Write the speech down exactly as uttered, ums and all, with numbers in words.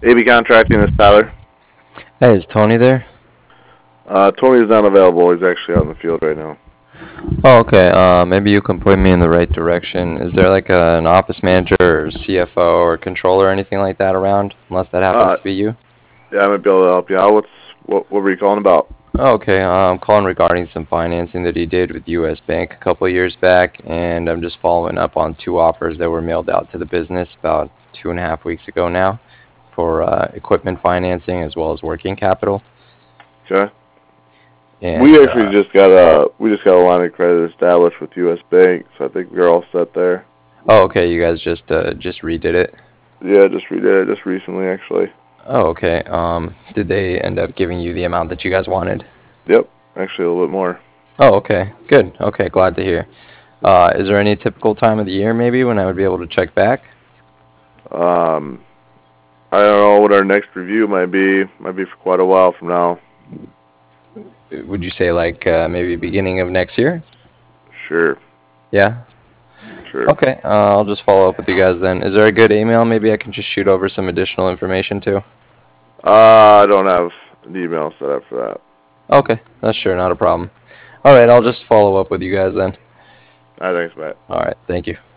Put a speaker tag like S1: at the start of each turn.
S1: A B Contracting is Tyler.
S2: Hey, is Tony there?
S1: Uh, Tony's not available. He's actually out in the field right now.
S2: Oh, okay. Uh, maybe you can point me in the right direction. Is there like a, an office manager or C F O or controller or anything like that around? Unless that happens
S1: Uh,
S2: to be you.
S1: yeah, I might be able to help you out. What's what? What were you calling about?
S2: Oh, okay. Uh, I'm calling regarding some financing that he did with U S. Bank a couple of years back, and I'm just following up on two offers that were mailed out to the business about two and a half weeks ago now for uh, equipment financing as well as working capital.
S1: Okay. We
S2: And
S1: actually
S2: uh,
S1: just got a we just got a line of credit established with U S. Bank, so I think we're all set there.
S2: oh, okay. You guys just uh, just redid it.
S1: Yeah, just redid it just recently, actually.
S2: Oh, okay. Um, did they end up giving you the amount that you guys wanted?
S1: Yep, actually a little bit more.
S2: Oh, okay. Good. Okay, glad to hear. Uh, is there any typical time of the year maybe when I would be able to check back?
S1: Um, I don't know what our next review might be. Might be for quite a while from now.
S2: Would you say like uh, maybe beginning of next year?
S1: Sure,
S2: Yeah.
S1: sure.
S2: Okay. Uh, I'll just follow up with you guys then. Is there a good email maybe I can just shoot over some additional information to?
S1: Uh, I don't have an email set up for that.
S2: Okay, that's sure not a problem. All right, I'll just follow up with you guys then.
S1: I think, Matt.
S2: All right, thank you.